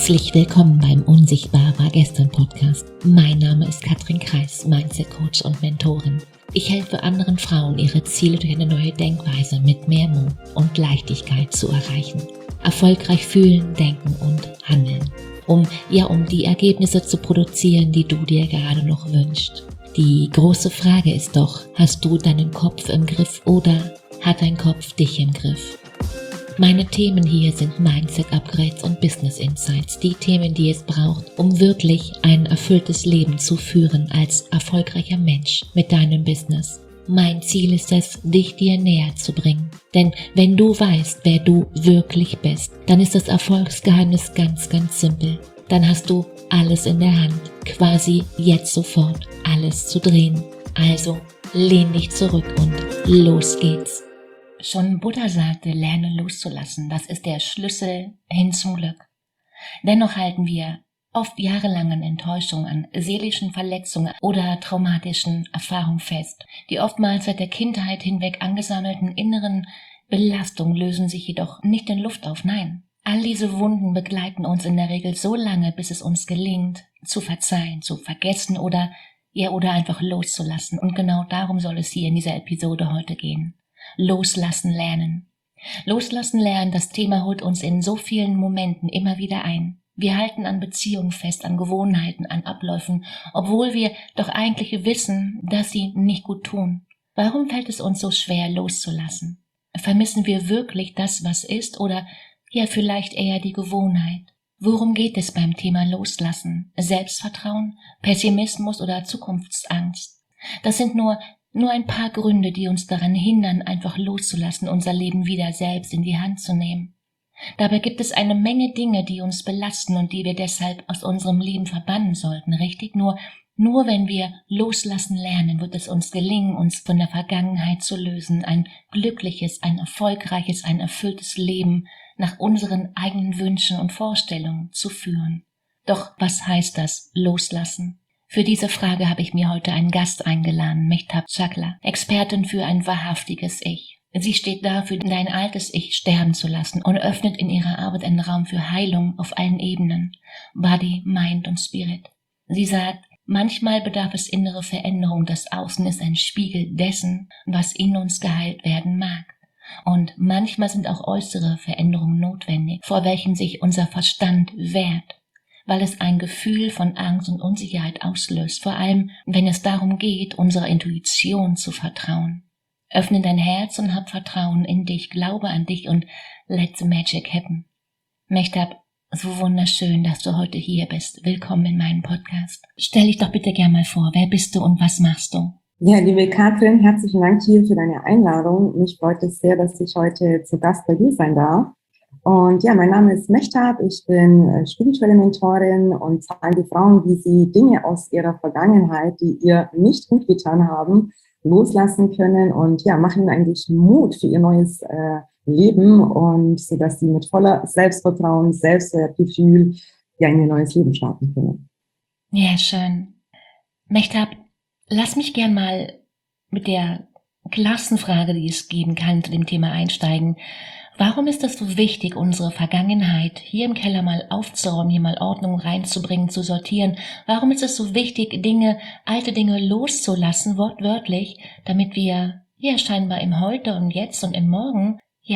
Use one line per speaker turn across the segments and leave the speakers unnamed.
Herzlich willkommen beim Unsichtbar war gestern Podcast. Mein Name ist Katrin Kreis, Mindset Coach und Mentorin. Ich helfe anderen Frauen, ihre Ziele durch eine neue Denkweise mit mehr Mut und Leichtigkeit zu erreichen. Erfolgreich fühlen, denken und handeln. Um die Ergebnisse zu produzieren, die du dir gerade noch wünschst. Die große Frage ist doch, hast du deinen Kopf im Griff oder hat dein Kopf dich im Griff? Meine Themen hier sind Mindset-Upgrades und Business Insights, die Themen, die es braucht, um wirklich ein erfülltes Leben zu führen als erfolgreicher Mensch mit deinem Business. Mein Ziel ist es, dich dir näher zu bringen. Denn wenn du weißt, wer du wirklich bist, dann ist das Erfolgsgeheimnis ganz, ganz simpel. Dann hast du alles in der Hand, quasi jetzt sofort alles zu drehen. Also lehn dich zurück und los geht's. Schon Buddha sagte, lerne loszulassen, das ist der Schlüssel hin zum Glück. Dennoch halten wir oft jahrelang an Enttäuschungen, an seelischen Verletzungen oder traumatischen Erfahrungen fest. Die oftmals seit der Kindheit hinweg angesammelten inneren Belastungen lösen sich jedoch nicht in Luft auf, nein. All diese Wunden begleiten uns in der Regel so lange, bis es uns gelingt, zu verzeihen, zu vergessen oder einfach loszulassen. Und genau darum soll es hier in dieser Episode heute gehen. Loslassen lernen. Loslassen lernen, das Thema holt uns in so vielen Momenten immer wieder ein. Wir halten an Beziehungen fest, an Gewohnheiten, an Abläufen, obwohl wir doch eigentlich wissen, dass sie nicht gut tun. Warum fällt es uns so schwer, loszulassen? Vermissen wir wirklich das, was ist, oder vielleicht eher die Gewohnheit? Worum geht es beim Thema Loslassen? Selbstvertrauen, Pessimismus oder Zukunftsangst? Das sind nur ein paar Gründe, die uns daran hindern, einfach loszulassen, unser Leben wieder selbst in die Hand zu nehmen. Dabei gibt es eine Menge Dinge, die uns belasten und die wir deshalb aus unserem Leben verbannen sollten, richtig? Nur wenn wir loslassen lernen, wird es uns gelingen, uns von der Vergangenheit zu lösen, ein glückliches, ein erfolgreiches, ein erfülltes Leben nach unseren eigenen Wünschen und Vorstellungen zu führen. Doch was heißt das, loslassen? Für diese Frage habe ich mir heute einen Gast eingeladen, Mehtab Chakla, Expertin für ein wahrhaftiges Ich. Sie steht dafür, dein altes Ich sterben zu lassen und öffnet in ihrer Arbeit einen Raum für Heilung auf allen Ebenen, Body, Mind und Spirit. Sie sagt, manchmal bedarf es innere Veränderung, das Außen ist ein Spiegel dessen, was in uns geheilt werden mag. Und manchmal sind auch äußere Veränderungen notwendig, vor welchen sich unser Verstand wehrt, weil es ein Gefühl von Angst und Unsicherheit auslöst, vor allem wenn es darum geht, unserer Intuition zu vertrauen. Öffne dein Herz und hab Vertrauen in dich, glaube an dich und let the magic happen. Mehtab, so wunderschön, dass du heute hier bist. Willkommen in meinem Podcast. Stell dich doch bitte gern mal vor, wer bist du und was machst du?
Ja, liebe Katrin, herzlichen Dank hier für deine Einladung. Mich freut es sehr, dass ich heute zu Gast bei dir sein darf. Und ja, mein Name ist Mehtab, ich bin spirituelle Mentorin und zeige Frauen, wie sie Dinge aus ihrer Vergangenheit, die ihr nicht gut getan haben, loslassen können und machen eigentlich Mut für ihr neues Leben und so dass sie mit voller Selbstvertrauen, Selbstwertgefühl in ihr neues Leben starten können.
Ja, schön. Mehtab, lass mich gern mal mit der klarsten Frage, die es geben kann, zu dem Thema einsteigen. Warum ist es so wichtig, unsere Vergangenheit hier im Keller mal aufzuräumen, hier mal Ordnung reinzubringen, zu sortieren? Warum ist es so wichtig, alte Dinge loszulassen, wortwörtlich, damit wir scheinbar im Heute und Jetzt und im Morgen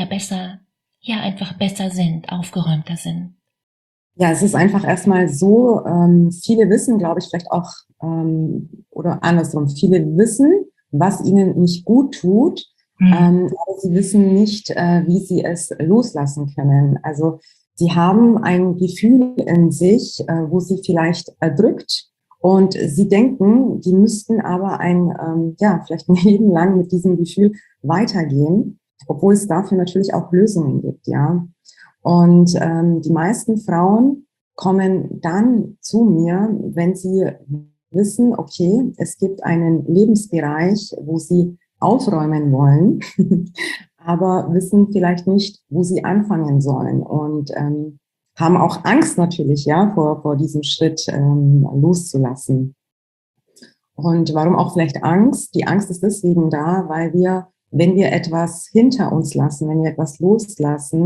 einfach besser sind, aufgeräumter sind?
Ja, es ist einfach erstmal so, viele wissen, glaube ich, vielleicht auch, oder andersrum, viele wissen, was ihnen nicht gut tut, aber sie wissen nicht, wie sie es loslassen können. Also sie haben ein Gefühl in sich, wo sie vielleicht erdrückt und sie denken, die müssten aber vielleicht ein Leben lang mit diesem Gefühl weitergehen, obwohl es dafür natürlich auch Lösungen gibt, ja. Und die meisten Frauen kommen dann zu mir, wenn sie wissen, okay, es gibt einen Lebensbereich, wo sie aufräumen wollen, aber wissen vielleicht nicht, wo sie anfangen sollen und haben auch Angst natürlich, vor diesem Schritt loszulassen. Und warum auch vielleicht Angst? Die Angst ist deswegen da, weil wenn wir etwas hinter uns lassen, wenn wir etwas loslassen,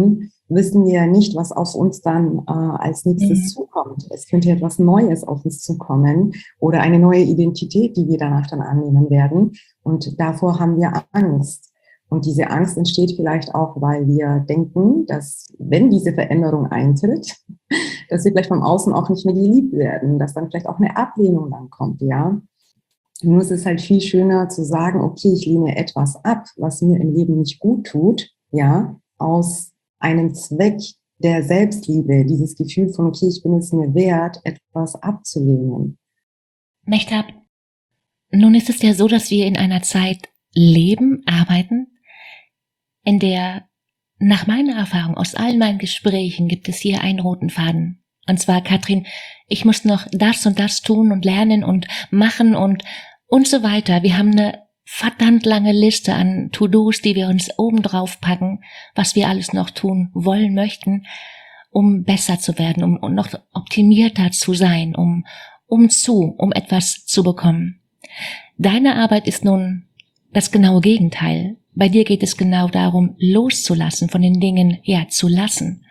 wissen wir ja nicht, was auf uns dann als nächstes zukommt. Es könnte etwas Neues auf uns zukommen oder eine neue Identität, die wir danach dann annehmen werden. Und davor haben wir Angst. Und diese Angst entsteht vielleicht auch, weil wir denken, dass wenn diese Veränderung eintritt, dass wir vielleicht vom Außen auch nicht mehr geliebt werden, dass dann vielleicht auch eine Ablehnung dann kommt, ja. Nur ist es halt viel schöner zu sagen, okay, ich lehne etwas ab, was mir im Leben nicht gut tut, ja, aus einem Zweck der Selbstliebe, dieses Gefühl von, okay, ich bin es mir wert, etwas abzulehnen.
Mechtab, nun ist es ja so, dass wir in einer Zeit leben, arbeiten, in der, nach meiner Erfahrung aus all meinen Gesprächen, gibt es hier einen roten Faden. Und zwar, Katrin, ich muss noch das und das tun und lernen und machen und so weiter. Wir haben eine verdammt lange Liste an To-Dos, die wir uns oben drauf packen, was wir alles noch tun wollen möchten, um besser zu werden, um noch optimierter zu sein, um etwas zu bekommen. Deine Arbeit ist nun das genaue Gegenteil. Bei dir geht es genau darum, loszulassen, von den Dingen, ja, zu lassen.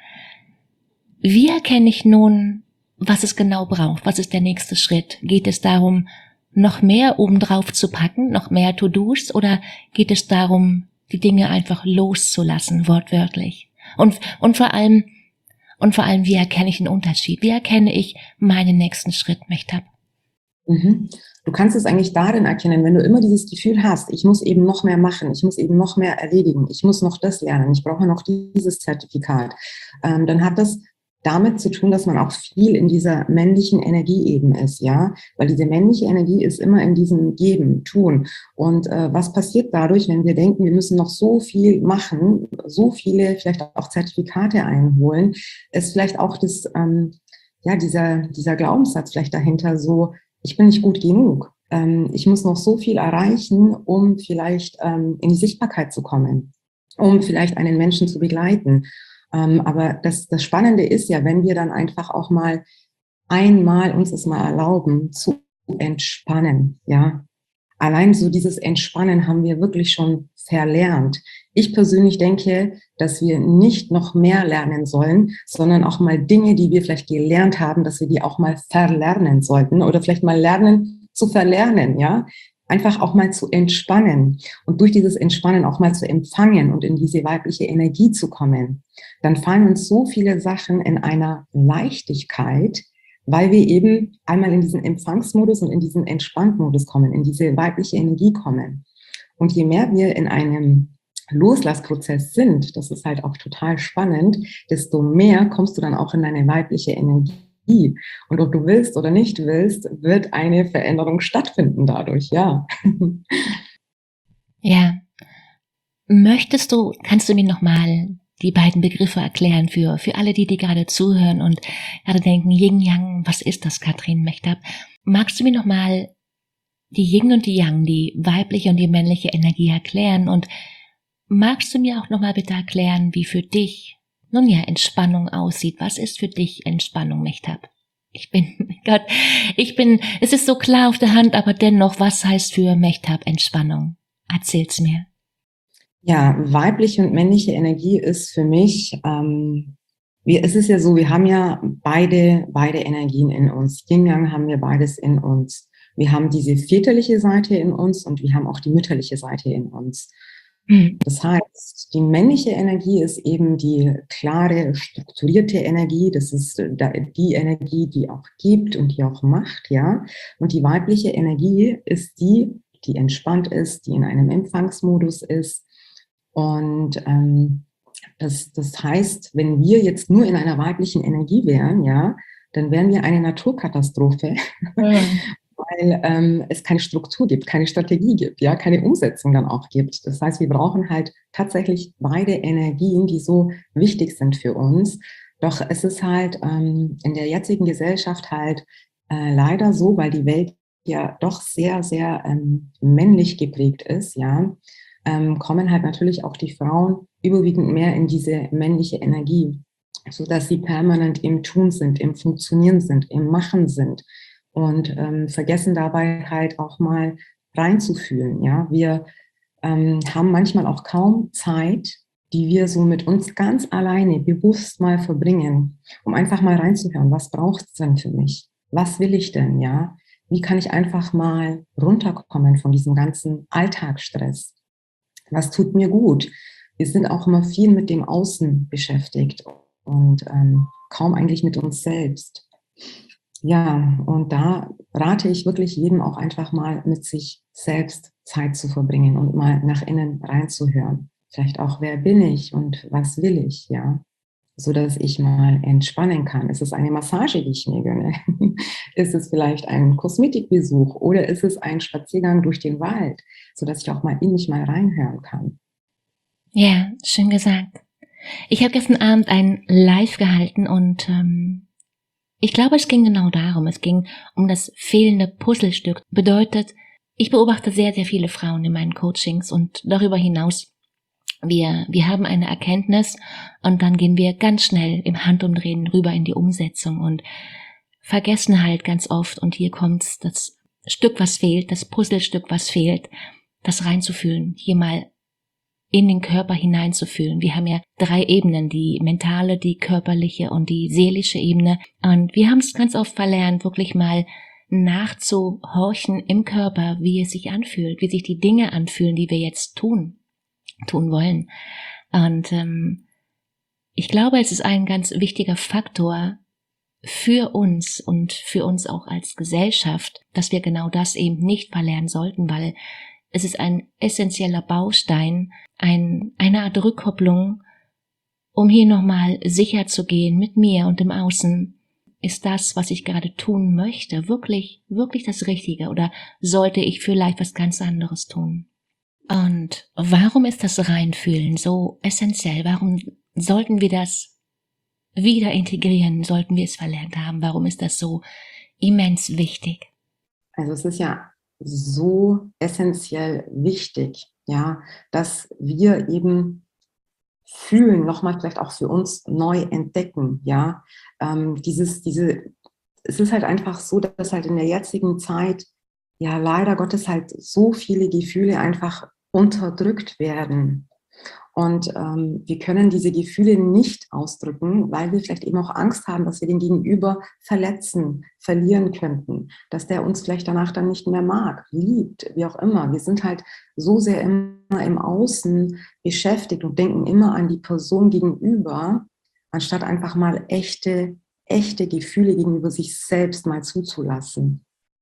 Wie erkenne ich nun, was es genau braucht? Was ist der nächste Schritt? Geht es darum, noch mehr obendrauf zu packen, noch mehr To-Dos, oder geht es darum, die Dinge einfach loszulassen, wortwörtlich? Und vor allem, wie erkenne ich den Unterschied? Wie erkenne ich meinen nächsten Schritt, Mechtab?
Du kannst es eigentlich darin erkennen, wenn du immer dieses Gefühl hast, ich muss eben noch mehr machen, ich muss eben noch mehr erledigen, ich muss noch das lernen, ich brauche noch dieses Zertifikat, dann hat das damit zu tun, dass man auch viel in dieser männlichen Energie eben ist, ja, weil diese männliche Energie ist immer in diesem Geben, Tun. Und was passiert dadurch, wenn wir denken, wir müssen noch so viel machen, so viele vielleicht auch Zertifikate einholen, ist vielleicht auch das, dieser Glaubenssatz vielleicht dahinter so, ich bin nicht gut genug. Ich muss noch so viel erreichen, um vielleicht in die Sichtbarkeit zu kommen, um vielleicht einen Menschen zu begleiten. Aber das Spannende ist ja, wenn wir dann einfach auch mal einmal uns es mal erlauben, zu entspannen, ja. Allein so dieses Entspannen haben wir wirklich schon verlernt. Ich persönlich denke, dass wir nicht noch mehr lernen sollen, sondern auch mal Dinge, die wir vielleicht gelernt haben, dass wir die auch mal verlernen sollten oder vielleicht mal lernen zu verlernen, ja. Einfach auch mal zu entspannen und durch dieses Entspannen auch mal zu empfangen und in diese weibliche Energie zu kommen. Dann fallen uns so viele Sachen in einer Leichtigkeit, weil wir eben einmal in diesen Empfangsmodus und in diesen Entspanntmodus kommen, in diese weibliche Energie kommen. Und je mehr wir in einem Loslassprozess sind, das ist halt auch total spannend, desto mehr kommst du dann auch in deine weibliche Energie. Und ob du willst oder nicht willst, wird eine Veränderung stattfinden dadurch, ja.
Ja. Kannst du mir nochmal die beiden Begriffe erklären für alle, die gerade zuhören und gerade denken, Yin Yang, was ist das, Katrin Mechtab? Magst du mir nochmal die Yin und die Yang, die weibliche und die männliche Energie erklären, und magst du mir auch nochmal bitte erklären, wie für dich, nun ja, Entspannung aussieht? Was ist für dich Entspannung, Mechtab? Es ist so klar auf der Hand, aber dennoch, was heißt für Mechtab Entspannung? Erzähl's mir.
Ja, weibliche und männliche Energie ist für mich, es ist ja so, wir haben ja beide Energien in uns. Yin-Yang haben wir beides in uns. Wir haben diese väterliche Seite in uns und wir haben auch die mütterliche Seite in uns. Das heißt, die männliche Energie ist eben die klare, strukturierte Energie. Das ist die Energie, die auch gibt und die auch macht, ja. Und die weibliche Energie ist die entspannt ist, die in einem Empfangsmodus ist. Und das heißt, wenn wir jetzt nur in einer weiblichen Energie wären, ja, dann wären wir eine Naturkatastrophe. Weil es keine Struktur gibt, keine Strategie gibt, ja, keine Umsetzung dann auch gibt. Das heißt, wir brauchen halt tatsächlich beide Energien, die so wichtig sind für uns. Doch es ist halt in der jetzigen Gesellschaft halt leider so, weil die Welt ja doch sehr, sehr männlich geprägt ist, ja, kommen halt natürlich auch die Frauen überwiegend mehr in diese männliche Energie, sodass sie permanent im Tun sind, im Funktionieren sind, im Machen sind. Und vergessen dabei halt auch mal reinzufühlen. Ja? Wir haben manchmal auch kaum Zeit, die wir so mit uns ganz alleine bewusst mal verbringen, um einfach mal reinzuhören, was braucht es denn für mich? Was will ich denn, ja? Wie kann ich einfach mal runterkommen von diesem ganzen Alltagsstress? Was tut mir gut? Wir sind auch immer viel mit dem Außen beschäftigt und kaum eigentlich mit uns selbst. Ja, und da rate ich wirklich jedem auch einfach mal mit sich selbst Zeit zu verbringen und mal nach innen reinzuhören. Vielleicht auch, wer bin ich und was will ich, ja? So dass ich mal entspannen kann. Ist es eine Massage, die ich mir gönne? Ist es vielleicht ein Kosmetikbesuch oder ist es ein Spaziergang durch den Wald, so dass ich auch mal in mich mal reinhören kann?
Ja, schön gesagt. Ich habe gestern Abend ein Live gehalten und ich glaube, es ging genau darum. Es ging um das fehlende Puzzlestück. Bedeutet, ich beobachte sehr, sehr viele Frauen in meinen Coachings und darüber hinaus, wir haben eine Erkenntnis und dann gehen wir ganz schnell im Handumdrehen rüber in die Umsetzung und vergessen halt ganz oft, und hier kommt das Stück, was fehlt, das Puzzlestück, was fehlt, das reinzufühlen, hier mal in den Körper hineinzufühlen. Wir haben ja 3 Ebenen, die mentale, die körperliche und die seelische Ebene. Und wir haben es ganz oft verlernt, wirklich mal nachzuhorchen im Körper, wie es sich anfühlt, wie sich die Dinge anfühlen, die wir jetzt tun wollen. Und ich glaube, es ist ein ganz wichtiger Faktor für uns und für uns auch als Gesellschaft, dass wir genau das eben nicht verlernen sollten, weil es ist ein essentieller Baustein, eine Art Rückkopplung, um hier nochmal sicher zu gehen mit mir und im Außen. Ist das, was ich gerade tun möchte, wirklich das Richtige oder sollte ich vielleicht was ganz anderes tun? Und warum ist das Reinfühlen so essentiell? Warum sollten wir das wieder integrieren? Sollten wir es verlernt haben? Warum ist das so immens wichtig?
Also es ist ja so essentiell wichtig, ja, dass wir eben fühlen, nochmal vielleicht auch für uns neu entdecken, ja. Es ist halt einfach so, dass halt in der jetzigen Zeit ja leider Gottes halt so viele Gefühle einfach unterdrückt werden. Und wir können diese Gefühle nicht ausdrücken, weil wir vielleicht eben auch Angst haben, dass wir den Gegenüber verletzen, verlieren könnten, dass der uns vielleicht danach dann nicht mehr mag, liebt, wie auch immer. Wir sind halt so sehr immer im Außen beschäftigt und denken immer an die Person gegenüber, anstatt einfach mal echte Gefühle gegenüber sich selbst mal zuzulassen.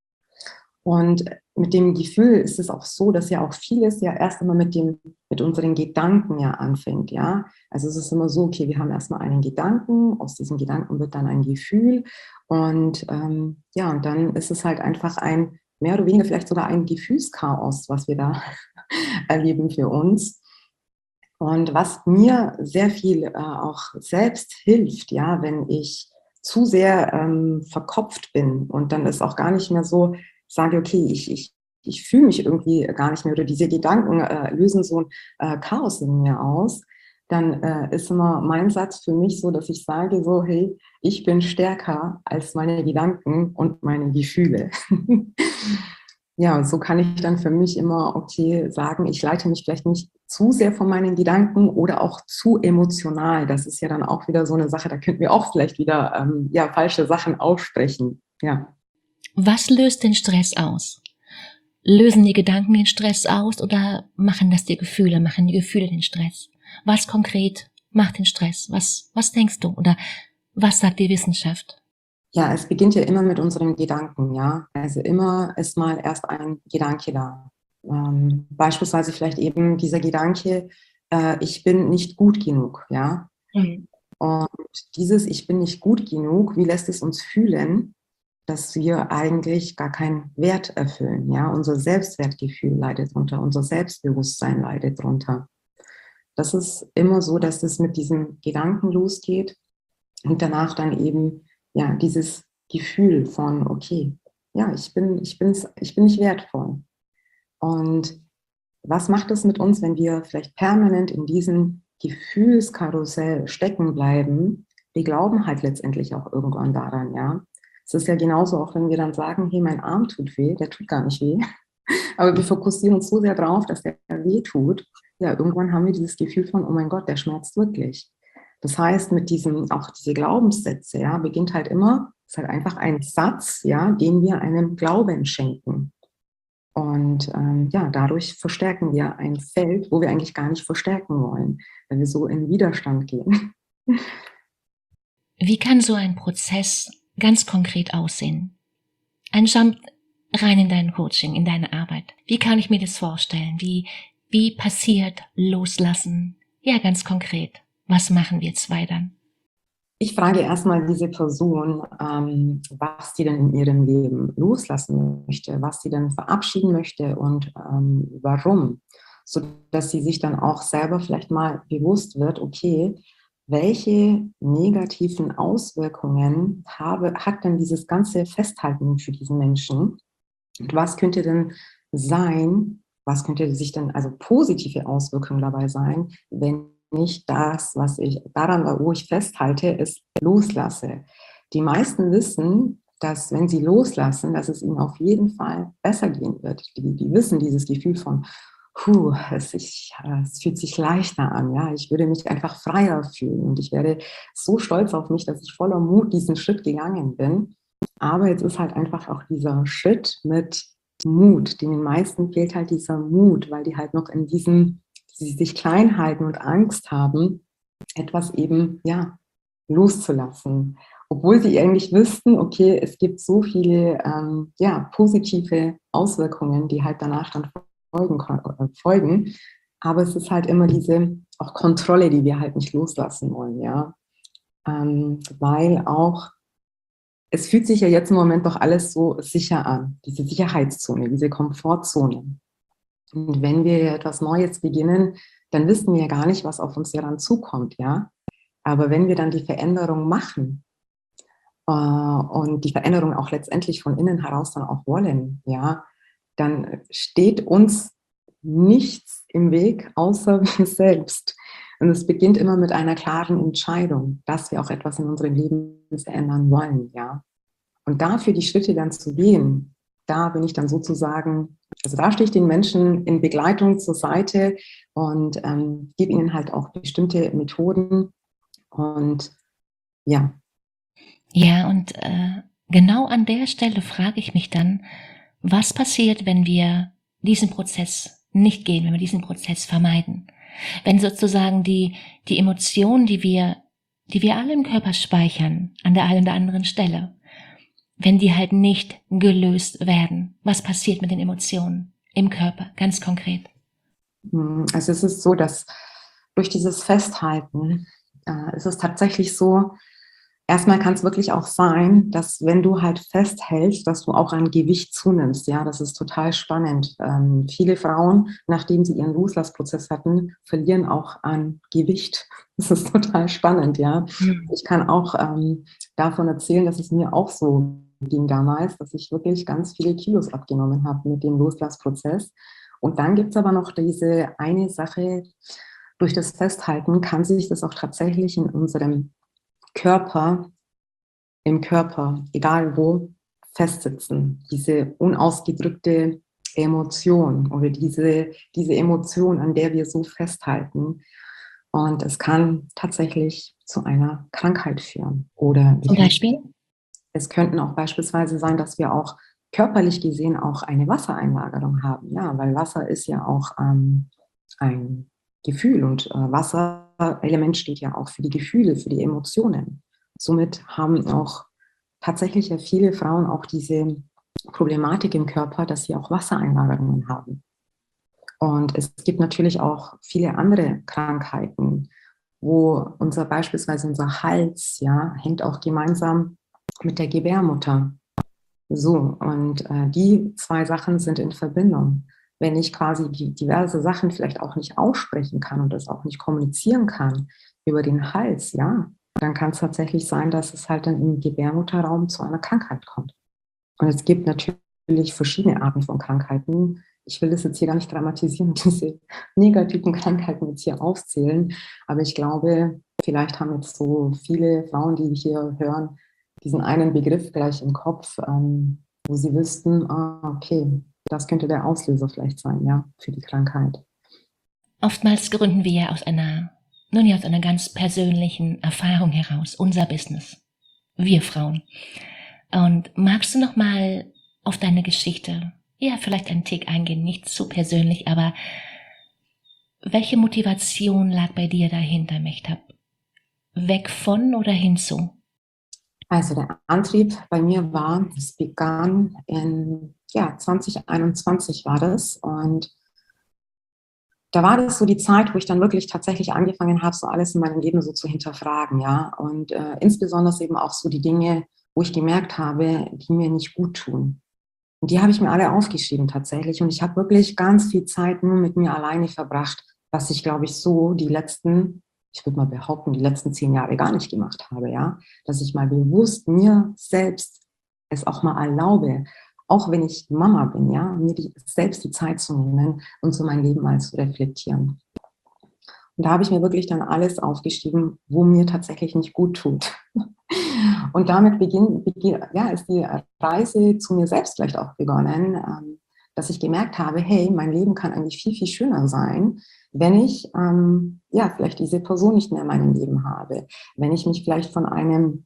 Und mit dem Gefühl ist es auch so, dass ja auch vieles ja erst einmal mit unseren Gedanken ja anfängt, ja. Also es ist immer so, okay, wir haben erstmal einen Gedanken, aus diesem Gedanken wird dann ein Gefühl und ja, und dann ist es halt einfach ein, mehr oder weniger vielleicht sogar ein Gefühlschaos, was wir da erleben für uns. Und was mir sehr viel auch selbst hilft, ja, wenn ich zu sehr verkopft bin und dann ist auch gar nicht mehr so, sage, okay, ich fühle mich irgendwie gar nicht mehr oder diese Gedanken lösen so ein Chaos in mir aus, dann ist immer mein Satz für mich so, dass ich sage so, hey, ich bin stärker als meine Gedanken und meine Gefühle. Ja, und so kann ich dann für mich immer, okay, sagen, ich leite mich vielleicht nicht zu sehr von meinen Gedanken oder auch zu emotional. Das ist ja dann auch wieder so eine Sache, da könnten wir auch vielleicht wieder ja, falsche Sachen aussprechen. Ja.
Was löst den Stress aus? Lösen die Gedanken den Stress aus oder machen die Gefühle den Stress? Was konkret macht den Stress? Was denkst du oder was sagt die Wissenschaft?
Ja, es beginnt ja immer mit unseren Gedanken, ja. Also immer ist mal erst ein Gedanke da. Beispielsweise vielleicht eben dieser Gedanke, ich bin nicht gut genug, ja.
Mhm.
Und dieses Ich bin nicht gut genug, wie lässt es uns fühlen, dass wir eigentlich gar keinen Wert erfüllen, ja. Unser Selbstwertgefühl leidet drunter, unser Selbstbewusstsein leidet drunter. Das ist immer so, dass es mit diesem Gedanken losgeht und danach dann eben ja dieses Gefühl von, okay, ja, ich bin nicht wertvoll. Und was macht es mit uns, wenn wir vielleicht permanent in diesem Gefühlskarussell stecken bleiben? Wir glauben halt letztendlich auch irgendwann daran, ja. Es ist ja genauso, auch wenn wir dann sagen, hey, mein Arm tut weh, der tut gar nicht weh. Aber wir fokussieren uns so sehr drauf, dass der weh tut. ja, irgendwann haben wir dieses Gefühl von, oh mein Gott, der schmerzt wirklich. Das heißt, mit diesem, auch diese Glaubenssätze, ja, beginnt halt immer, ist halt einfach ein Satz, ja, den wir einem Glauben schenken. Und ja, dadurch verstärken wir ein Feld, wo wir eigentlich gar nicht verstärken wollen, wenn wir so in Widerstand gehen.
Wie kann so ein Prozess ganz konkret aussehen? Ein Jump rein in dein Coaching, in deine Arbeit. Wie kann ich mir das vorstellen? Wie passiert Loslassen? Ja, ganz konkret. Was machen wir zwei dann?
Ich frage erstmal diese Person, was sie denn in ihrem Leben loslassen möchte, was sie denn verabschieden möchte und warum, sodass sie sich dann auch selber vielleicht mal bewusst wird, okay, welche negativen Auswirkungen hat denn dieses ganze Festhalten für diesen Menschen und was könnte denn sein, was könnte sich denn also positive Auswirkungen dabei sein, wenn nicht das, was ich daran, wo ich festhalte, es loslasse. Die meisten wissen, dass wenn sie loslassen, dass es ihnen auf jeden Fall besser gehen wird. Die wissen dieses Gefühl von, es fühlt sich leichter an. Ja? Ich würde mich einfach freier fühlen und ich werde so stolz auf mich, dass ich voller Mut diesen Schritt gegangen bin. Aber jetzt ist halt einfach auch dieser Schritt mit Mut. Den meisten fehlt halt dieser Mut, weil die halt noch in diesem, die sich klein halten und Angst haben, etwas eben, ja, loszulassen. Obwohl sie eigentlich wüssten, okay, es gibt so viele, ja, positive Auswirkungen, die halt danach dann folgen. Aber es ist halt immer diese auch Kontrolle, die wir halt nicht loslassen wollen, ja. Weil auch es fühlt sich ja jetzt im Moment doch alles so sicher an, diese Sicherheitszone, diese Komfortzone. Und wenn wir etwas Neues beginnen, dann wissen wir ja gar nicht, was auf uns ja dann zukommt, ja. Aber wenn wir dann die Veränderung machen und die Veränderung auch letztendlich von innen heraus dann auch wollen, ja, dann steht uns nichts im Weg, außer wir selbst. Und es beginnt immer mit einer klaren Entscheidung, dass wir auch etwas in unserem Leben verändern wollen, ja. Und dafür die Schritte dann zu gehen, da bin ich dann sozusagen, also da stehe ich den Menschen in Begleitung zur Seite und gebe ihnen halt auch bestimmte Methoden und ja.
Ja, und genau an der Stelle frage ich mich dann, was passiert, wenn wir diesen Prozess nicht gehen, wenn wir diesen Prozess vermeiden? Wenn sozusagen die Emotionen, die wir alle im Körper speichern, an der einen oder anderen Stelle, wenn die halt nicht gelöst werden, was passiert mit den Emotionen im Körper, ganz konkret?
Also es ist so, dass durch dieses Festhalten ist es tatsächlich so, erstmal kann es wirklich auch sein, dass wenn du halt festhältst, dass du auch an Gewicht zunimmst. Ja, das ist total spannend. Viele Frauen, nachdem sie ihren Loslassprozess hatten, verlieren auch an Gewicht. Das ist total spannend, ja. Ich kann auch davon erzählen, dass es mir auch so ging damals, dass ich wirklich ganz viele Kilos abgenommen habe mit dem Loslassprozess. Und dann gibt es aber noch diese eine Sache, durch das Festhalten kann sich das auch tatsächlich in unserem Körper, im Körper, egal wo, festsitzen. Diese unausgedrückte Emotion oder diese Emotion, an der wir so festhalten. Und es kann tatsächlich zu einer Krankheit führen. Oder
Zum Beispiel?
es könnten auch beispielsweise sein, dass wir auch körperlich gesehen auch eine Wassereinlagerung haben. Ja, weil Wasser ist ja auch ein Gefühl und Wasserelement steht ja auch für die Gefühle, für die Emotionen. Somit haben auch tatsächlich ja viele Frauen auch diese Problematik im Körper, dass sie auch Wassereinlagerungen haben. Und es gibt natürlich auch viele andere Krankheiten, wo beispielsweise unser Hals, ja, hängt auch gemeinsam mit der Gebärmutter. So, und die zwei Sachen sind in Verbindung. Wenn ich quasi diverse Sachen vielleicht auch nicht aussprechen kann und das auch nicht kommunizieren kann über den Hals, ja, dann kann es tatsächlich sein, dass es halt dann im Gebärmutterraum zu einer Krankheit kommt. Und es gibt natürlich verschiedene Arten von Krankheiten. Ich will das jetzt hier gar nicht dramatisieren, diese negativen Krankheiten jetzt hier aufzählen. Aber ich glaube, vielleicht haben jetzt so viele Frauen, die hier hören, diesen einen Begriff gleich im Kopf, wo sie wüssten, okay, das könnte der Auslöser vielleicht sein, ja, für die Krankheit.
Oftmals gründen wir ja aus einer ganz persönlichen Erfahrung heraus unser Business. Wir Frauen. Und magst du noch mal auf deine Geschichte, vielleicht einen Tick eingehen, nicht zu persönlich, aber welche Motivation lag bei dir dahinter, Mechtab? Weg von oder hinzu?
Also der Antrieb bei mir war, es begann in 2021 war das, und da war das so die Zeit, wo ich dann wirklich tatsächlich angefangen habe, so alles in meinem Leben so zu hinterfragen, ja, und insbesondere eben auch so die Dinge, wo ich gemerkt habe, die mir nicht gut tun. Und die habe ich mir alle aufgeschrieben tatsächlich, und ich habe wirklich ganz viel Zeit nur mit mir alleine verbracht, was ich, glaube ich, so ich würde mal behaupten, die letzten 10 Jahre gar nicht gemacht habe, ja, dass ich mal bewusst mir selbst es auch mal erlaube, auch wenn ich Mama bin, ja, mir selbst die Zeit zu nehmen und so mein Leben mal zu reflektieren. Und da habe ich mir wirklich dann alles aufgeschrieben, wo mir tatsächlich nicht gut tut. Und damit ist die Reise zu mir selbst vielleicht auch begonnen, dass ich gemerkt habe, hey, mein Leben kann eigentlich viel, viel schöner sein, wenn ich vielleicht diese Person nicht mehr in meinem Leben habe, wenn ich mich vielleicht von einem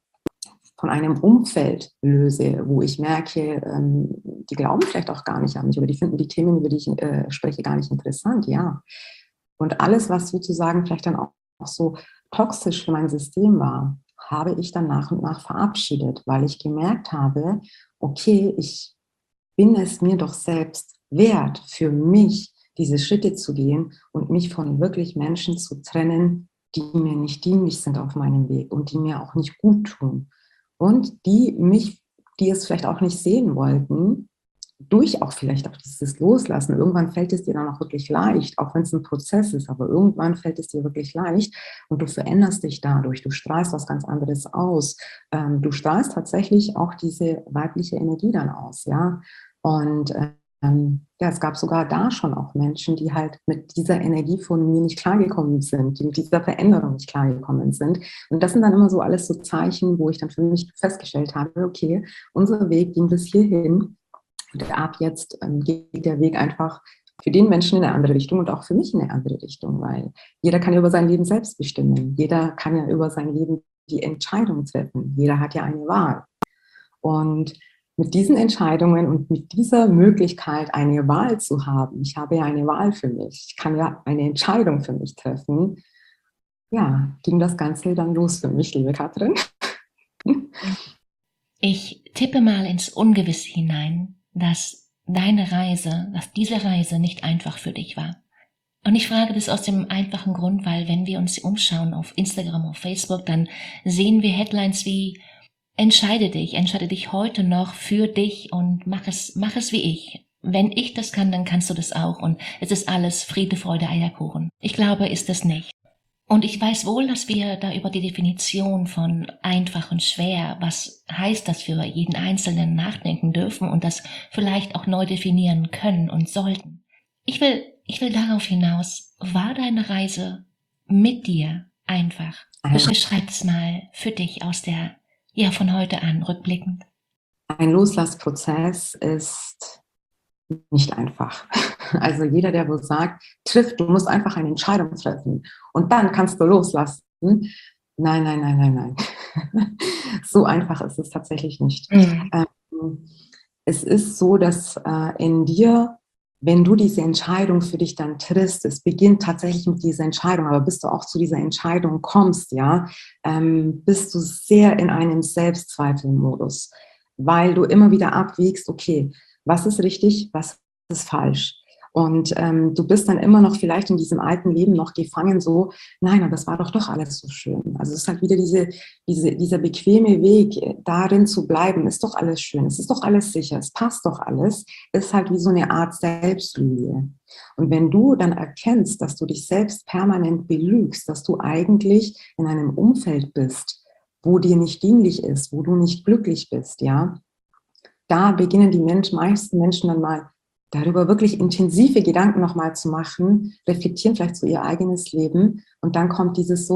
Umfeld löse, wo ich merke, die glauben vielleicht auch gar nicht an mich oder die finden die Themen, über die ich spreche, gar nicht interessant, ja. Und alles, was sozusagen vielleicht dann auch so toxisch für mein System war, habe ich dann nach und nach verabschiedet, weil ich gemerkt habe, okay, ich bin es mir doch selbst wert, für mich diese Schritte zu gehen und mich von wirklich Menschen zu trennen, die mir nicht dienlich sind auf meinem Weg und die mir auch nicht gut tun. Und die es vielleicht auch nicht sehen wollten, durch auch vielleicht auch dieses Loslassen. Irgendwann fällt es dir dann auch wirklich leicht, auch wenn es ein Prozess ist, aber irgendwann fällt es dir wirklich leicht und du veränderst dich dadurch, du strahlst was ganz anderes aus. Du strahlst tatsächlich auch diese weibliche Energie dann aus, ja. Und es gab sogar da schon auch Menschen, die halt mit dieser Energie von mir nicht klargekommen sind, die mit dieser Veränderung nicht klargekommen sind. Und das sind dann immer so alles so Zeichen, wo ich dann für mich festgestellt habe, okay, unser Weg ging bis hierhin. Und ab jetzt geht der Weg einfach für den Menschen in eine andere Richtung und auch für mich in eine andere Richtung, weil jeder kann ja über sein Leben selbst bestimmen. Jeder kann ja über sein Leben die Entscheidung treffen. Jeder hat ja eine Wahl. Und mit diesen Entscheidungen und mit dieser Möglichkeit, eine Wahl zu haben, ich habe ja eine Wahl für mich, ich kann ja eine Entscheidung für mich treffen, ja, ging das Ganze dann los für mich, liebe Katrin.
Ich tippe mal ins Ungewisse hinein, dass diese Reise nicht einfach für dich war. Und ich frage das aus dem einfachen Grund, weil wenn wir uns umschauen auf Instagram, auf Facebook, dann sehen wir Headlines wie entscheide dich heute noch für dich und mach es wie ich. Wenn ich das kann, dann kannst du das auch und es ist alles Friede, Freude, Eierkuchen. Ich glaube, ist es nicht. Und ich weiß wohl, dass wir da über die Definition von einfach und schwer, was heißt das für jeden Einzelnen, nachdenken dürfen und das vielleicht auch neu definieren können und sollten. Ich will darauf hinaus, war deine Reise mit dir einfach? Beschreib es mal für dich von heute an, rückblickend.
Ein Loslassprozess ist nicht einfach. Also jeder, der wohl sagt, du musst einfach eine Entscheidung treffen und dann kannst du loslassen. Nein. So einfach ist es tatsächlich nicht.
Mhm.
Es ist so, dass in dir, wenn du diese Entscheidung für dich dann triffst, es beginnt tatsächlich mit dieser Entscheidung, aber bis du auch zu dieser Entscheidung kommst, ja, bist du sehr in einem Selbstzweifelmodus, weil du immer wieder abwägst, okay, was ist richtig, was ist falsch? Und du bist dann immer noch vielleicht in diesem alten Leben noch gefangen, so, nein, aber es war doch alles so schön. Also es ist halt wieder dieser bequeme Weg, darin zu bleiben, ist doch alles schön, es ist doch alles sicher, es passt doch alles, ist halt wie so eine Art Selbstlüge. Und wenn du dann erkennst, dass du dich selbst permanent belügst, dass du eigentlich in einem Umfeld bist, wo dir nicht dienlich ist, wo du nicht glücklich bist, ja, da beginnen die meisten Menschen dann mal darüber wirklich intensive Gedanken nochmal zu machen, reflektieren vielleicht so ihr eigenes Leben und dann kommt dieses so,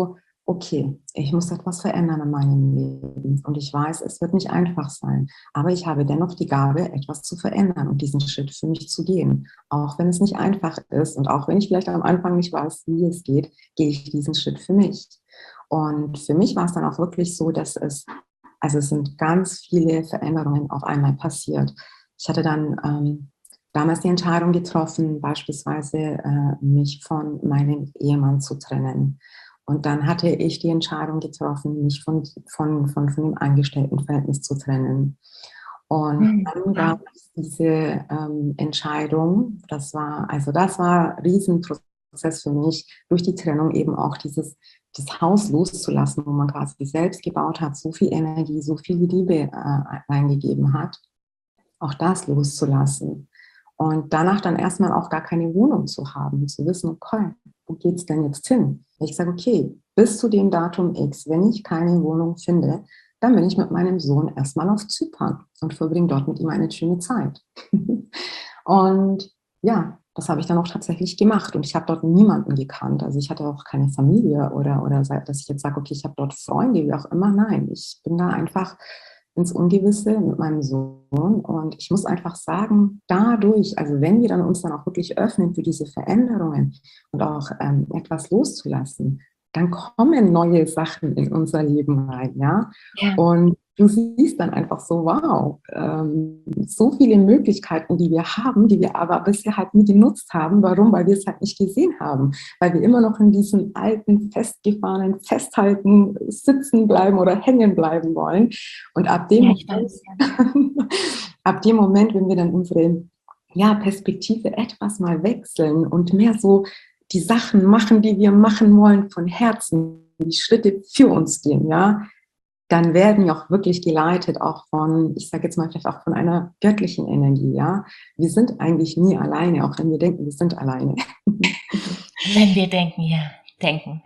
okay, ich muss etwas verändern in meinem Leben. Und ich weiß, es wird nicht einfach sein. Aber ich habe dennoch die Gabe, etwas zu verändern und diesen Schritt für mich zu gehen. Auch wenn es nicht einfach ist und auch wenn ich vielleicht am Anfang nicht weiß, wie es geht, gehe ich diesen Schritt für mich. Und für mich war es dann auch wirklich so, dass es sind ganz viele Veränderungen auf einmal passiert. Ich hatte dann damals die Entscheidung getroffen, beispielsweise mich von meinem Ehemann zu trennen. Und dann hatte ich die Entscheidung getroffen, mich von dem Angestelltenverhältnis zu trennen. Und dann gab es diese Entscheidung, das war ein Riesenprozess für mich, durch die Trennung eben auch das Haus loszulassen, wo man quasi selbst gebaut hat, so viel Energie, so viel Liebe reingegeben hat, auch das loszulassen. Und danach dann erstmal auch gar keine Wohnung zu haben, zu wissen, okay, wo geht's denn jetzt hin? Ich sage, okay, bis zu dem Datum X, wenn ich keine Wohnung finde, dann bin ich mit meinem Sohn erstmal auf Zypern und verbringe dort mit ihm eine schöne Zeit. Und ja, das habe ich dann auch tatsächlich gemacht. Und ich habe dort niemanden gekannt. Also ich hatte auch keine Familie oder dass ich jetzt sage, okay, ich habe dort Freunde, wie auch immer. Nein, ich bin da einfach ins Ungewisse mit meinem Sohn. Und ich muss einfach sagen, dadurch, also wenn wir dann uns dann auch wirklich öffnen für diese Veränderungen und auch etwas loszulassen, dann kommen neue Sachen in unser Leben rein, ja.
Ja.
Und du siehst dann einfach so, wow, so viele Möglichkeiten, die wir haben, die wir aber bisher halt nie genutzt haben. Warum? Weil wir es halt nicht gesehen haben. Weil wir immer noch in diesem alten, festgefahrenen Festhalten, sitzen bleiben oder hängen bleiben wollen. Und ab dem, ab dem Moment, wenn wir dann unsere Perspektive etwas mal wechseln und mehr so die Sachen machen, die wir machen wollen, von Herzen, die Schritte für uns gehen, ja, dann werden wir auch wirklich geleitet, auch von, ich sage jetzt mal vielleicht auch von einer göttlichen Energie, ja. Wir sind eigentlich nie alleine, auch wenn wir denken, wir sind alleine.
Wenn wir denken, ja, denken.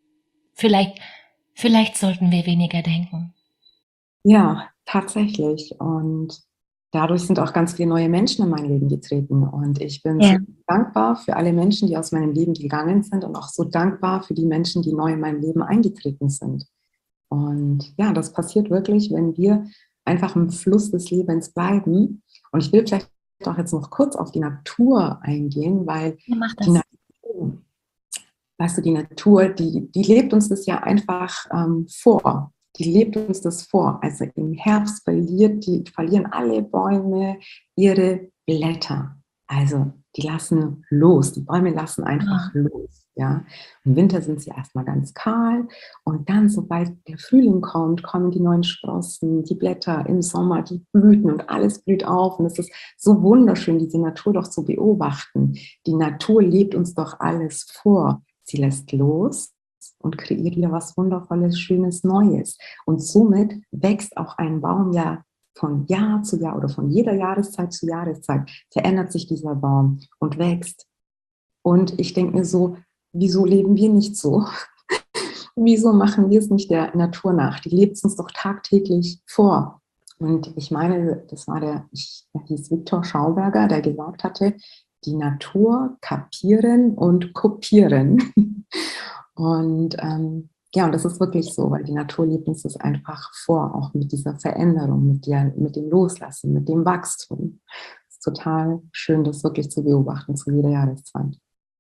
Vielleicht sollten wir weniger denken.
Ja, tatsächlich. Und dadurch sind auch ganz viele neue Menschen in mein Leben getreten. Und ich bin so dankbar für alle Menschen, die aus meinem Leben gegangen sind und auch so dankbar für die Menschen, die neu in mein Leben eingetreten sind. Und ja, das passiert wirklich, wenn wir einfach im Fluss des Lebens bleiben. Und ich will vielleicht auch jetzt noch kurz auf die Natur eingehen, weil die Natur, weißt du, die Natur, die lebt uns das ja einfach vor. Die lebt uns das vor. Also im Herbst verlieren alle Bäume ihre Blätter. Also die lassen los. Die Bäume lassen einfach los. Ja. Im Winter sind sie erstmal ganz kahl und dann, sobald der Frühling kommt, kommen die neuen Sprossen, die Blätter im Sommer, die Blüten und alles blüht auf. Und es ist so wunderschön, diese Natur doch zu beobachten. Die Natur lebt uns doch alles vor. Sie lässt los und kreiert wieder was Wundervolles, Schönes, Neues. Und somit wächst auch ein Baum ja von Jahr zu Jahr oder von jeder Jahreszeit zu Jahreszeit, verändert sich dieser Baum und wächst. Und ich denke mir so, wieso leben wir nicht so? Wieso machen wir es nicht der Natur nach? Die lebt es uns doch tagtäglich vor. Und ich meine, das war der hieß Viktor Schauberger, der gesagt hatte, die Natur kapieren und kopieren. Und und das ist wirklich so, weil die Natur lebt uns das einfach vor, auch mit dieser Veränderung, mit dem Loslassen, mit dem Wachstum. Es ist total schön, das wirklich zu beobachten zu jeder Jahreszeit.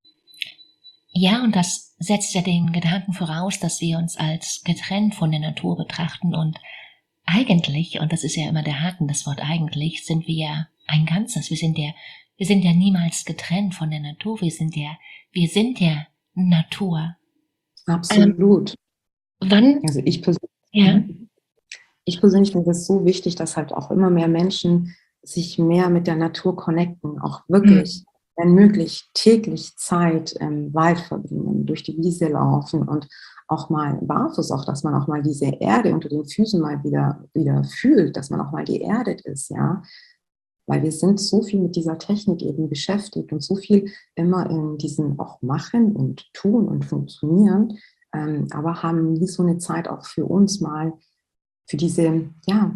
Ja, und das setzt ja den Gedanken voraus, dass wir uns als getrennt von der Natur betrachten und eigentlich, und das ist ja immer der Haken, das Wort eigentlich, sind wir ja ein Ganzes. Wir sind ja niemals getrennt von der Natur. Wir sind ja Natur.
Absolut.
Wann?
Also ich persönlich finde es so wichtig, dass halt auch immer mehr Menschen sich mehr mit der Natur connecten, auch wirklich, wenn möglich, täglich Zeit im Wald verbringen, durch die Wiese laufen und auch mal barfuß, auch dass man auch mal diese Erde unter den Füßen mal wieder fühlt, dass man auch mal geerdet ist, ja. Weil wir sind so viel mit dieser Technik eben beschäftigt und so viel immer in diesen auch Machen und Tun und Funktionieren, aber haben nie so eine Zeit auch für uns mal, für diese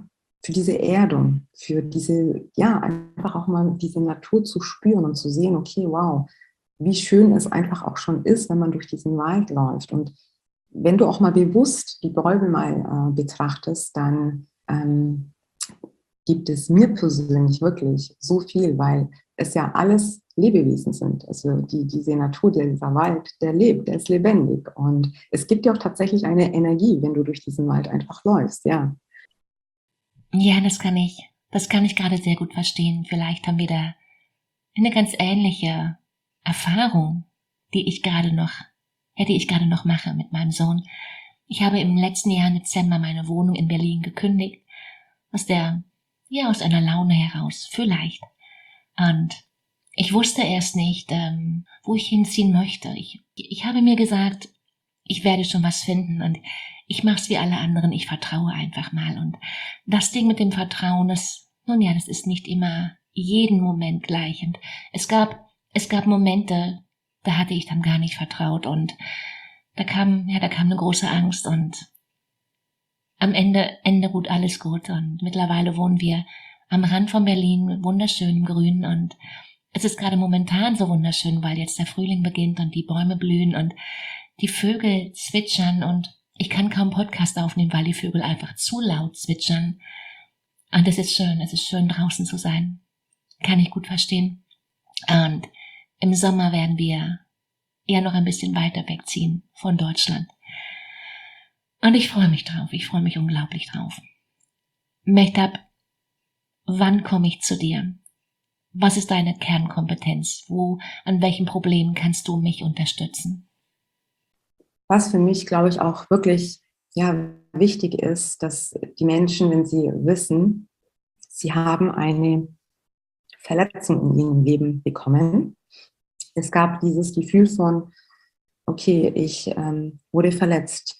Erdung, für diese, einfach auch mal diese Natur zu spüren und zu sehen, okay, wow, wie schön es einfach auch schon ist, wenn man durch diesen Wald läuft. Und wenn du auch mal bewusst die Bäume mal betrachtest, dann gibt es mir persönlich wirklich so viel, weil es ja alles Lebewesen sind. Also diese Natur, dieser Wald, der lebt, der ist lebendig. Und es gibt ja auch tatsächlich eine Energie, wenn du durch diesen Wald einfach läufst, ja.
Ja, das kann ich gerade sehr gut verstehen. Vielleicht haben wir da eine ganz ähnliche Erfahrung, die ich gerade noch mache mit meinem Sohn. Ich habe im letzten Jahr im Dezember meine Wohnung in Berlin gekündigt, aus einer Laune heraus, vielleicht. Und ich wusste erst nicht, wo ich hinziehen möchte. Ich habe mir gesagt, ich werde schon was finden und ich mache es wie alle anderen, ich vertraue einfach mal. Und das Ding mit dem Vertrauen, das ist nicht immer jeden Moment gleich. Und es gab Momente, da hatte ich dann gar nicht vertraut und da kam eine große Angst und am Ende gut, alles gut. Und mittlerweile wohnen wir am Rand von Berlin, wunderschön im Grün und es ist gerade momentan so wunderschön, weil jetzt der Frühling beginnt und die Bäume blühen und die Vögel zwitschern und ich kann kaum Podcast aufnehmen, weil die Vögel einfach zu laut zwitschern. Und es ist schön draußen zu sein. Kann ich gut verstehen. Und im Sommer werden wir eher noch ein bisschen weiter wegziehen von Deutschland. Und ich freue mich drauf, ich freue mich unglaublich drauf. Mehtab, wann komme ich zu dir? Was ist deine Kernkompetenz? An welchen Problemen kannst du mich unterstützen?
Was für mich, glaube ich, auch wirklich wichtig ist, dass die Menschen, wenn sie wissen, sie haben eine Verletzung in ihrem Leben bekommen. Es gab dieses Gefühl von, okay, ich wurde verletzt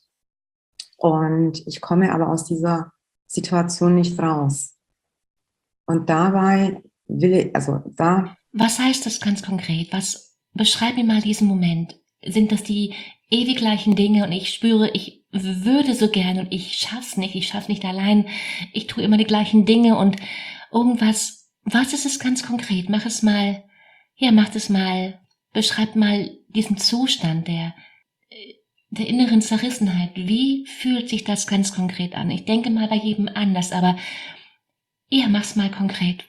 und ich komme aber aus dieser Situation nicht raus. Und dabei
Was heißt das ganz konkret? Beschreib mir mal diesen Moment. Sind das die ewig gleichen Dinge und ich spüre, ich würde so gerne und ich schaff's nicht allein. Ich tue immer die gleichen Dinge und irgendwas. Was ist es ganz konkret? Mach es mal. Beschreib mal diesen Zustand der inneren Zerrissenheit. Wie fühlt sich das ganz konkret an? Ich denke mal bei jedem anders, aber mach's mal konkret.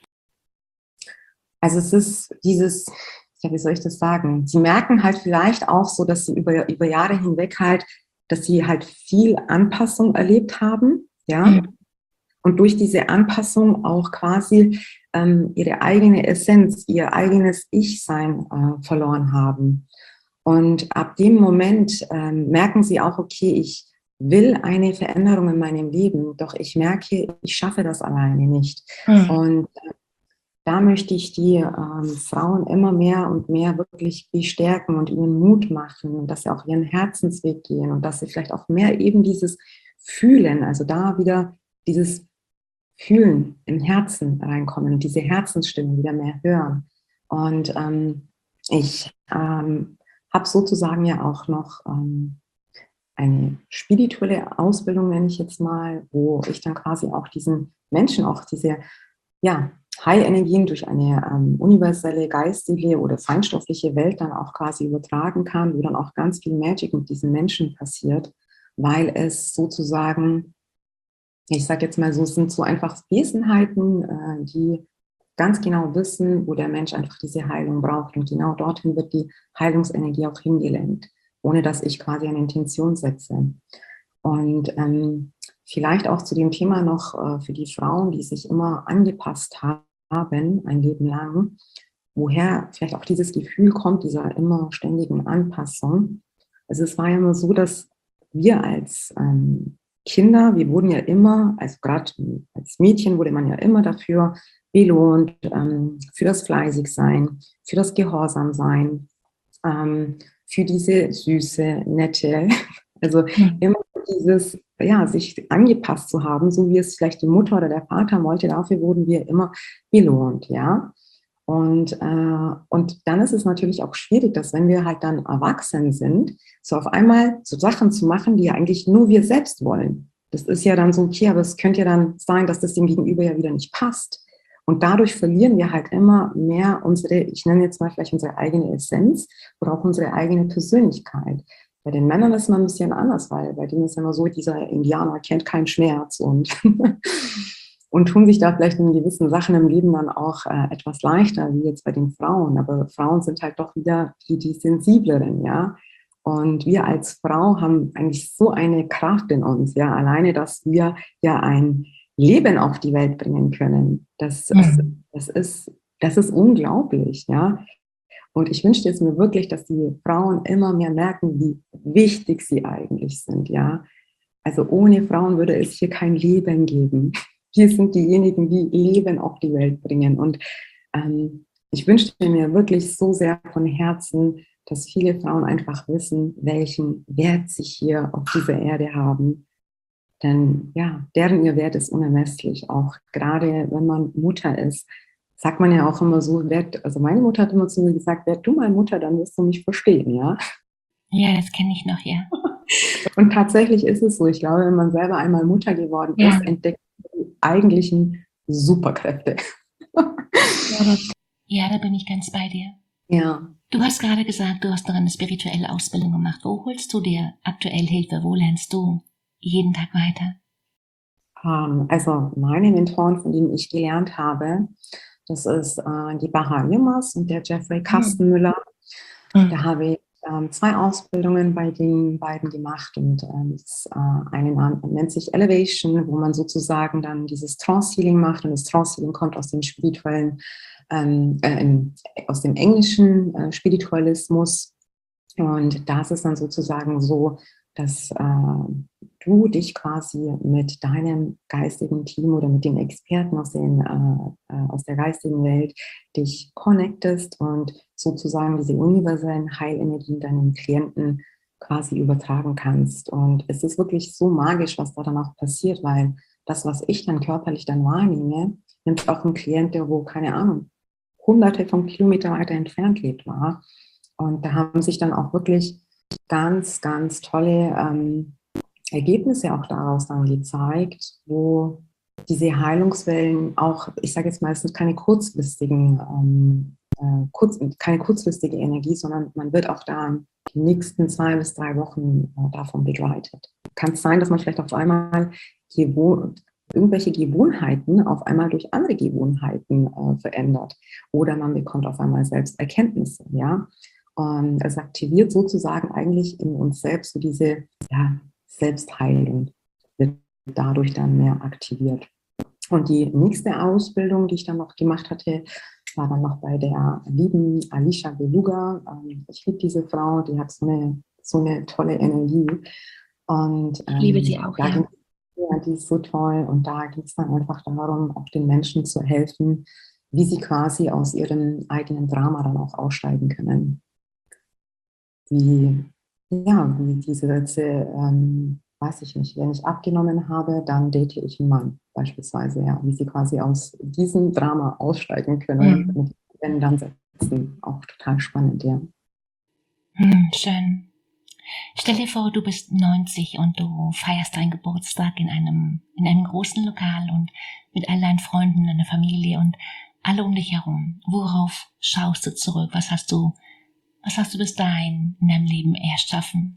Also es ist dieses, wie soll ich das sagen? Sie merken halt vielleicht auch so, dass sie über Jahre hinweg halt, dass sie halt viel Anpassung erlebt haben, ja. Mhm. Und durch diese Anpassung auch quasi ihre eigene Essenz, ihr eigenes Ich-Sein verloren haben. Und ab dem Moment merken sie auch, okay, ich will eine Veränderung in meinem Leben, doch ich merke, ich schaffe das alleine nicht. Mhm. Und da möchte ich die Frauen immer mehr und mehr wirklich bestärken und ihnen Mut machen, dass sie auch ihren Herzensweg gehen und dass sie vielleicht auch mehr eben dieses Fühlen, also da wieder dieses Fühlen im Herzen reinkommen und diese Herzensstimme wieder mehr hören. Und ich habe sozusagen ja auch noch eine spirituelle Ausbildung, nenne ich jetzt mal, wo ich dann quasi auch diesen Menschen auch diese High-Energien durch eine universelle, geistige oder feinstoffliche Welt dann auch quasi übertragen kann, wo dann auch ganz viel Magic mit diesen Menschen passiert, weil es sozusagen, ich sage jetzt mal so, es sind so einfach Wesenheiten, die ganz genau wissen, wo der Mensch einfach diese Heilung braucht und genau dorthin wird die Heilungsenergie auch hingelenkt, ohne dass ich quasi eine Intention setze. Und vielleicht auch zu dem Thema noch für die Frauen, die sich immer angepasst haben, ein Leben lang, woher vielleicht auch dieses Gefühl kommt, dieser immer ständigen Anpassung. Also es war ja immer so, dass wir als Kinder, wir wurden ja immer, also gerade als Mädchen wurde man ja immer dafür belohnt, für das Fleißigsein, für das Gehorsamsein, für diese süße, nette, also immer dieses, sich angepasst zu haben, so wie es vielleicht die Mutter oder der Vater wollte, dafür wurden wir immer belohnt, ja. Und dann ist es natürlich auch schwierig, dass wenn wir halt dann erwachsen sind, so auf einmal so Sachen zu machen, die ja eigentlich nur wir selbst wollen. Das ist ja dann so, okay, aber es könnte ja dann sein, dass das dem Gegenüber ja wieder nicht passt. Und dadurch verlieren wir halt immer mehr ich nenne jetzt mal vielleicht unsere eigene Essenz oder auch unsere eigene Persönlichkeit. Bei den Männern ist man ein bisschen anders, weil bei denen ist immer so, dieser Indianer kennt keinen Schmerz und, und tun sich da vielleicht in gewissen Sachen im Leben dann auch etwas leichter, wie jetzt bei den Frauen. Aber Frauen sind halt doch wieder die sensibleren, ja. Und wir als Frau haben eigentlich so eine Kraft in uns, ja. Alleine, dass wir ja ein Leben auf die Welt bringen können. Das ist unglaublich, ja. Und ich wünschte es mir wirklich, dass die Frauen immer mehr merken, wie wichtig sie eigentlich sind, ja. Also ohne Frauen würde es hier kein Leben geben. Wir sind diejenigen, die Leben auf die Welt bringen. Und ich wünschte mir wirklich so sehr von Herzen, dass viele Frauen einfach wissen, welchen Wert sie hier auf dieser Erde haben. Denn ja, deren ihr Wert ist unermesslich, auch gerade wenn man Mutter ist. Sagt man ja auch immer so, also meine Mutter hat immer zu mir gesagt, werd du mal Mutter, dann wirst du mich verstehen, ja.
Ja, das kenne ich noch, ja.
Und tatsächlich ist es so. Ich glaube, wenn man selber einmal Mutter geworden ist, entdeckt man die eigentlichen Superkräfte.
Ja, da bin ich ganz bei dir.
Ja.
Du hast gerade gesagt, du hast noch eine spirituelle Ausbildung gemacht. Wo holst du dir aktuell Hilfe? Wo lernst du jeden Tag weiter?
Also meine Mentoren, von denen ich gelernt habe, das ist die Baha Yilmaz und der Jeffrey Kastenmüller. Da habe ich 2 Ausbildungen bei den beiden gemacht und eine nennt sich Elevation, wo man sozusagen dann dieses Trance-Healing macht, und das Trance-Healing kommt aus dem spirituellen, aus dem englischen Spiritualismus, und das ist dann sozusagen so, dass du dich quasi mit deinem geistigen Team oder mit den Experten aus der geistigen Welt dich connectest und sozusagen diese universellen Heilenergien deinen Klienten quasi übertragen kannst. Und es ist wirklich so magisch, was da dann auch passiert, weil das, was ich dann körperlich dann wahrnehme, nimmt auch ein Klient, der wo, keine Ahnung, hunderte von Kilometern weiter entfernt lebt, war. Und da haben sich dann auch wirklich ganz, ganz tolle Ergebnisse auch daraus dann gezeigt, wo diese Heilungswellen auch, ich sage jetzt mal, es sind keine keine kurzfristige Energie, sondern man wird auch da die nächsten 2 bis 3 Wochen davon begleitet. Kann es sein, dass man vielleicht auf einmal irgendwelche Gewohnheiten auf einmal durch andere Gewohnheiten verändert, oder man bekommt auf einmal selbst Erkenntnisse, ja. Und es aktiviert sozusagen eigentlich in uns selbst so diese Selbstheilung, wird dadurch dann mehr aktiviert. Und die nächste Ausbildung, die ich dann noch gemacht hatte, war dann noch bei der lieben Alicia Beluga. Ich liebe diese Frau, die hat so eine tolle Energie. Und
ich liebe sie auch, ja.
Ja, die ist so toll. Und da geht es dann einfach darum, auch den Menschen zu helfen, wie sie quasi aus ihrem eigenen Drama dann auch aussteigen können. Wie diese Sätze, weiß ich nicht, wenn ich abgenommen habe, dann date ich einen Mann beispielsweise, ja, wie sie quasi aus diesem Drama aussteigen können, mit den dann Sätzen, auch total spannend, ja.
Schön. Stell dir vor, du bist 90 und du feierst deinen Geburtstag in einem großen Lokal und mit all deinen Freunden, deiner Familie und alle um dich herum. Worauf schaust du zurück? Was hast du bis dahin in deinem Leben erschaffen?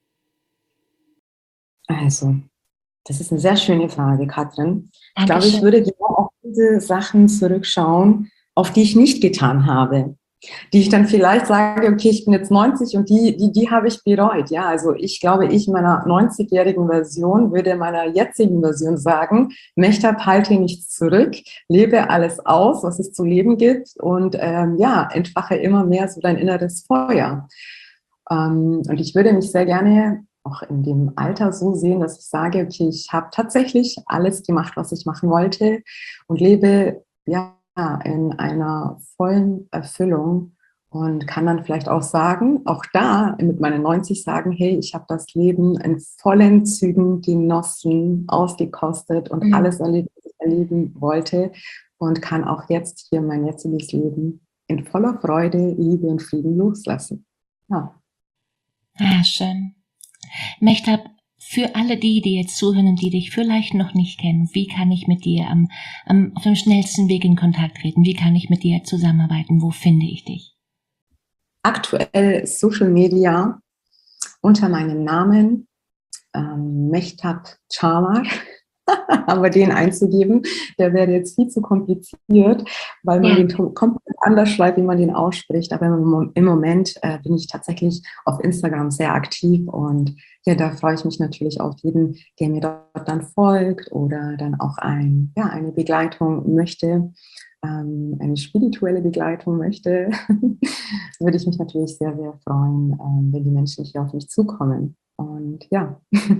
Also, das ist eine sehr schöne Frage, Katrin. Ich glaube,
Dankeschön.
ich würde genau auf diese Sachen zurückschauen, auf die ich nicht getan habe. Die ich dann vielleicht sage, okay, ich bin jetzt 90 und die habe ich bereut. Ja, also ich glaube, ich in meiner 90-jährigen Version würde meiner jetzigen Version sagen, Mechtab, halte nichts zurück, lebe alles aus, was es zu leben gibt, und entfache immer mehr so dein inneres Feuer. Und ich würde mich sehr gerne auch in dem Alter so sehen, dass ich sage, okay, ich habe tatsächlich alles gemacht, was ich machen wollte, und lebe in einer vollen Erfüllung, und kann dann vielleicht auch sagen, auch da mit meinen 90 sagen, hey, ich habe das Leben in vollen Zügen genossen, ausgekostet und alles erlebt, was ich erleben wollte, und kann auch jetzt hier mein jetziges Leben in voller Freude, Liebe und Frieden loslassen. Ja.
Schön. Mechtab, für alle die jetzt zuhören und die dich vielleicht noch nicht kennen, wie kann ich mit dir auf dem schnellsten Weg in Kontakt treten? Wie kann ich mit dir zusammenarbeiten? Wo finde ich dich?
Aktuell Social Media, unter meinem Namen Mehtab Çağlar, aber den einzugeben, der wäre jetzt viel zu kompliziert, weil man den komplett anders schreibt, wie man den ausspricht. Aber im Moment bin ich tatsächlich auf Instagram sehr aktiv und ja, da freue ich mich natürlich auf jeden, der mir dort dann folgt oder dann auch eine Begleitung möchte, eine spirituelle Begleitung möchte, würde ich mich natürlich sehr, sehr freuen, wenn die Menschen hier auf mich zukommen. Und ja.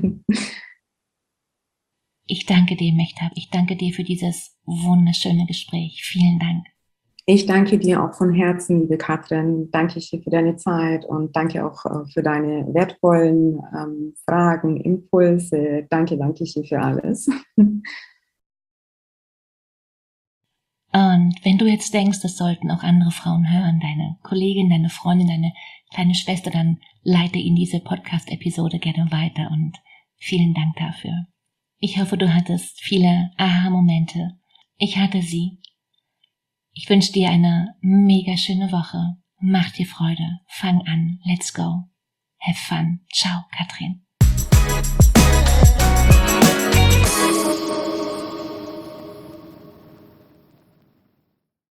Ich danke dir, Mehtab. Ich danke dir für dieses wunderschöne Gespräch. Vielen Dank.
Ich danke dir auch von Herzen, liebe Katrin. Danke dir für deine Zeit und danke auch für deine wertvollen Fragen, Impulse. Danke dir für alles.
Und wenn du jetzt denkst, das sollten auch andere Frauen hören, deine Kollegin, deine Freundin, deine kleine Schwester, dann leite ihnen diese Podcast-Episode gerne weiter und vielen Dank dafür. Ich hoffe, du hattest viele Aha-Momente. Ich hatte sie. Ich wünsche dir eine mega schöne Woche. Mach dir Freude. Fang an. Let's go. Have fun. Ciao, Katrin.